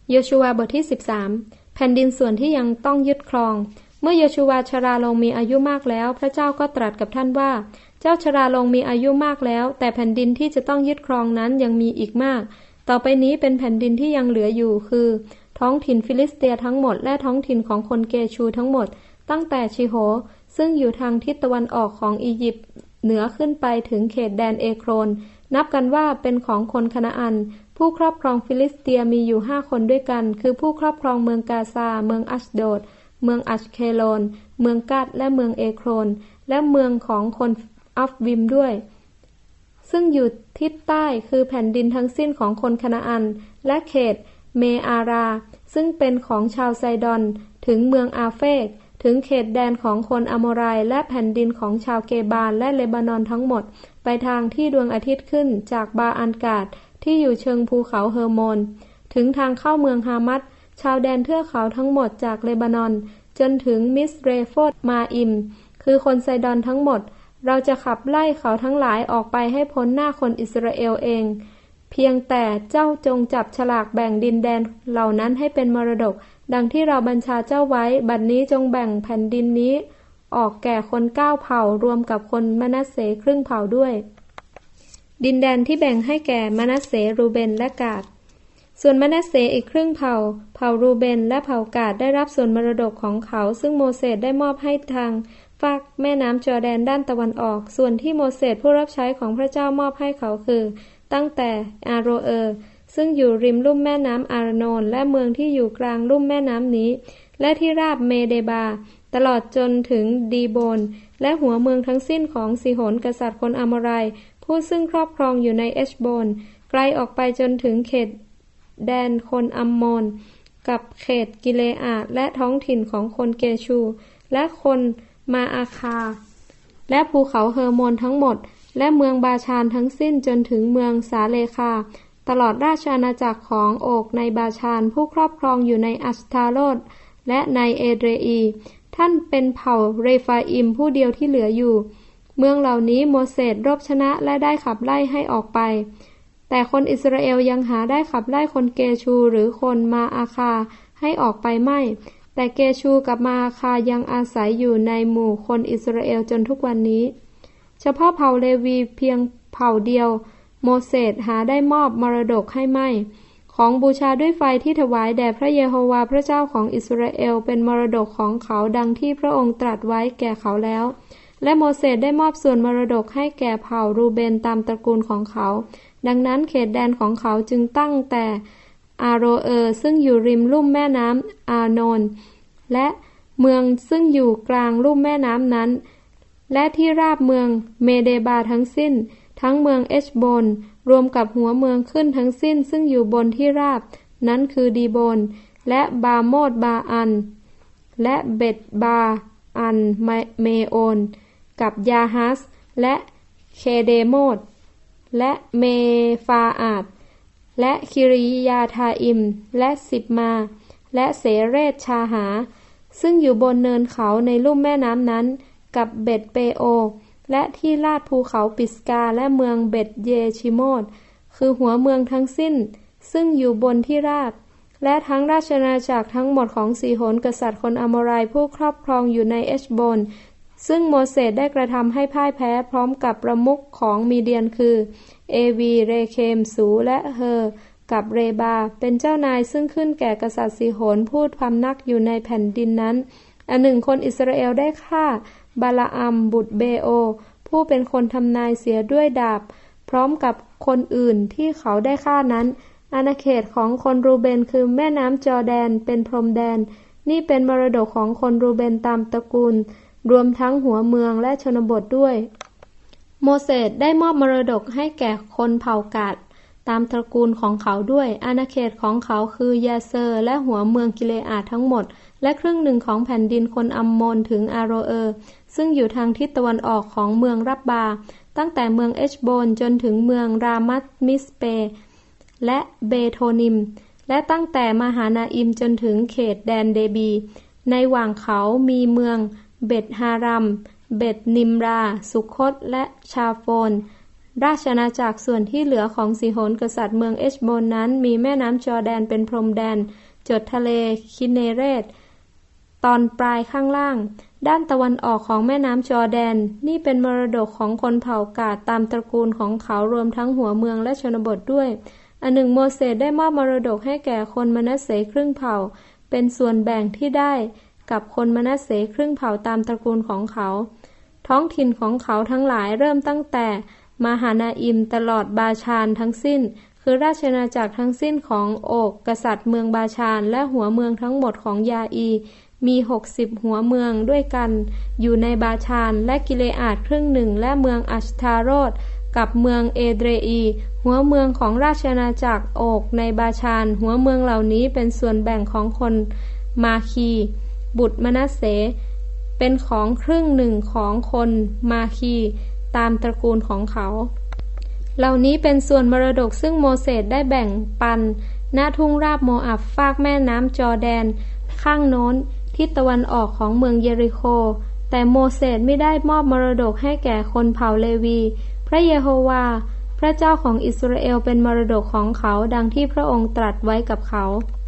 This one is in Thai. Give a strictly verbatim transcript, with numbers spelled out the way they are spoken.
โยชูวาบทที่สิบสามแผ่นดินส่วนที่ยังต้องยึดครองเมื่อโยชูวาชราลงมีอายุมากแล้วพระเจ้าก็ตรัสกับท่านว่าเจ้าชราลงมีอายุมากแล้วแต่แผ่นดินที่จะต้องยึดครองนั้นยังมีอีกมากต่อไปนี้เป็นแผ่นดินที่ยังเหลืออยู่คือท้องถิ่นฟิลิสเตียทั้งหมดและท้องถิ่นของคนเกชูทั้งหมดตั้งแต่ชิโหซึ่งอยู่ทางทิศตะวันออกของอียิปต์เหนือขึ้นไปถึงเขตแดนเอโครนนับกันว่าเป็นของคนคณาอันผู้ครอบครองฟิลิสเตียมีอยู่ห้าคนด้วยกันคือผู้ครอบครองเมืองกาซาเมืองอัชโดดเมืองอัชเคโลนเมืองกัดและเมืองเอโครนและเมืองของคนอัฟวิมด้วยซึ่งอยู่ทิศใต้คือแผ่นดินทั้งสิ้นของคนคณาอันและเขตเมอาราซึ่งเป็นของชาวไซดอนถึงเมืองอาเฟกถึงเขตแดนของคนอโมไรและแผ่นดินของชาวเกบาลและเลบานอนทั้งหมดไปทางที่ดวงอาทิตย์ขึ้นจากบาอันกาดที่อยู่เชิงภูเขาเฮอร์โมนถึงทางเข้าเมืองฮามัดชาวแดนเทือกเขาทั้งหมดจากเลบานอนจนถึงมิสเรโฟตมาอิมคือคนไซดอนทั้งหมดเราจะขับไล่เขาทั้งหลายออกไปให้พ้นหน้าคนอิสราเอลเองเพียงแต่เจ้าจงจับฉลากแบ่งดินแดนเหล่านั้นให้เป็นมรดกดังที่เราบัญชาเจ้าไว้บัดนี้จงแบ่งแผ่นดินนี้ออกแก่คนเก้าเผ่ารวมกับคนมนัสเสครึ่งเผ่าด้วยดินแดนที่แบ่งให้แก่มนัสเสรูเบนและกาดส่วนมนัสเสอีกครึ่งเผ่าเผ่ารูเบนและเผ่ากาดได้รับส่วนมรดกของเขาซึ่งโมเสสได้มอบให้ทางฝากแม่น้ำจอร์แดนด้านตะวันออกส่วนที่โมเสสผู้รับใช้ของพระเจ้ามอบให้เขาคือตั้งแต่อาโรเออร์ซึ่งอยู่ริมลุ่มแม่น้ำอาร์โนนและเมืองที่อยู่กลางลุ่มแม่น้ำนี้และที่ราบเมเดบาตลอดจนถึงดีโบนและหัวเมืองทั้งสิ้นของสิโหนกษัตริย์คนอโมไรผู้ซึ่งครอบครองอยู่ในเอชโบนไกลออกไปจนถึงเขตแดนคนอัมโมนกับเขตกิเลอาดและท้องถิ่นของคนเกชูและคนมาอาคาและภูเขาเฮอร์โมนทั้งหมดและเมืองบาชานทั้งสิ้นจนถึงเมืองสาเลคาตลอดราชอาณาจักรของโอกในบาชานผู้ครอบครองอยู่ในอัสตาโรดและในเอเดรีอีท่านเป็นเผ่าเรฟาอิมผู้เดียวที่เหลืออยู่เมืองเหล่านี้โมเสสรบชนะและได้ขับไล่ให้ออกไปแต่คนอิสราเอลยังหาได้ขับไล่คนเกชูหรือคนมาอาคาให้ออกไปไม่แต่เกชูกับมาอาคายังอาศัยอยู่ในหมู่คนอิสราเอลจนทุกวันนี้เฉพาะเผ่าเลวีเพียงเผ่าเดียวโมเสสหาได้มอบมรดกให้ไม่ของบูชาด้วยไฟที่ถวายแด่พระเยโฮวาห์พระเจ้าของอิสราเอลเป็นมรดกของเขาดังที่พระองค์ตรัสไว้แก่เขาแล้วและโมเสสได้มอบส่วนมรดกให้แก่เผ่ารูเบนตามตระกูลของเขาดังนั้นเขตแดนของเขาจึงตั้งแต่อาโรเออร์ซึ่งอยู่ริมลุ่มแม่น้ำอาร์โนนและเมืองซึ่งอยู่กลางลุ่มแม่น้ำนั้นและที่ราบเมืองเมเดบาทั้งสิ้นทั้งเมืองเอชโบนรวมกับหัวเมืองขึ้นทั้งสิ้นซึ่งอยู่บนที่ราบนั้นคือดีโบนและบาโมดบาอันและเบตบาอันเมโอนกับยาฮัสและเคเดโมดและเมฟาอาดและคิริยาทาอิมและสิบมาและเสเรชชาหาซึ่งอยู่บนเนินเขาในลุ่มแม่น้ำนั้นกับเบตเปโอและที่ลาดภูเขาปิสกาและเมืองเบตเยชิโมดคือหัวเมืองทั้งสิ้นซึ่งอยู่บนที่ราบและทั้งราชอาณาจักรทั้งหมดของสีโหนกษัตริย์คนอโมไรผู้ครอบครองอยู่ในเอชโบนซึ่งโมเสสได้กระทำให้พ่ายแพ้พร้อมกับประมุขของมีเดียนคือเอวีเรเคมสูและเฮอกับเรบาเป็นเจ้านายซึ่งขึ้นแก่กษัตริย์สีโหนผู้พำนักอยู่ในแผ่นดินนั้นอันหนึ่งคนอิสราเอลได้ฆ่าบาลาอัมบุตรเบโอผู้เป็นคนทำนายเสียด้วยดาบพร้อมกับคนอื่นที่เขาได้ฆ่านั้นอาณาเขตของคนรูเบนคือแม่น้ำจอร์แดนเป็นพรมแดนนี่เป็นมรดกของคนรูเบนตามตระกูลรวมทั้งหัวเมืองและชนบทด้วยโมเสสได้มอบมรดกให้แก่คนเผ่ากาดตามตระกูลของเขาด้วยอาณาเขตของเขาคือยาเซอร์และหัวเมืองกิเลอาดทั้งหมดและครึ่งหนึ่งของแผ่นดินคนอัมโมนถึงอาโรเออร์ซึ่งอยู่ทางทิศตะวันออกของเมืองรับบาตั้งแต่เมืองเอชโบนจนถึงเมืองรามัตมิสเปและเบโทนิมและตั้งแต่มหานาอิมจนถึงเขตแดนเดบีในหว่างเขามีเมืองเบตฮารัมเบตนิมราสุคตและชาโฟนราชอาณาจักรส่วนที่เหลือของสีโหนกษัตริย์เมืองเอชโบนนั้นมีแม่น้ำจอร์แดนเป็นพรมแดนจดทะเลคินเนเรตตอนปลายข้างล่างด้านตะวันออกของแม่น้ำจอร์แดนนี่เป็นมรดกของคนเผ่ากาดตามตระกูลของเขารวมทั้งหัวเมืองและชนบทด้วยอันหนึ่งโมเสสได้มอบมรดกให้แก่คนมนัสเสครึ่งเผ่าเป็นส่วนแบ่งที่ได้กับคนมนัสเสครึ่งเผ่าตามตระกูลของเขาท้องถิ่นของเขาทั้งหลายเริ่มตั้งแต่มหานาอิมตลอดบาชานทั้งสิ้นคือราชอาณาจักรทั้งสิ้นของโอกกษัตริย์เมืองบาชานและหัวเมืองทั้งหมดของยาอีมีหกสิบหัวเมืองด้วยกันอยู่ในบาชานและกิเลอาดครึ่งหนึ่งและเมืองอัชทาโรตกับเมืองเอเดรอีหัวเมืองของราชอาณาจักรโอกในบาชานหัวเมืองเหล่านี้เป็นส่วนแบ่งของคนมาคีบุตรมนัสเสเป็นของครึ่งหนึ่งของคนมาคีตามตระกูลของเขาเหล่านี้เป็นส่วนมรดกซึ่งโมเสสได้แบ่งปันณทุ่งราบโมอับฟากแม่น้ำจอร์แดนข้างโน้นทิศตะวันออกของเมืองเยริโคแต่โมเสสไม่ได้มอบมรดกให้แก่คนเผ่าเลวีพระเยโฮวาห์พระเจ้าของอิสราเอลเป็นมรดกของเขาดังที่พระองค์ตรัสไว้กับเขา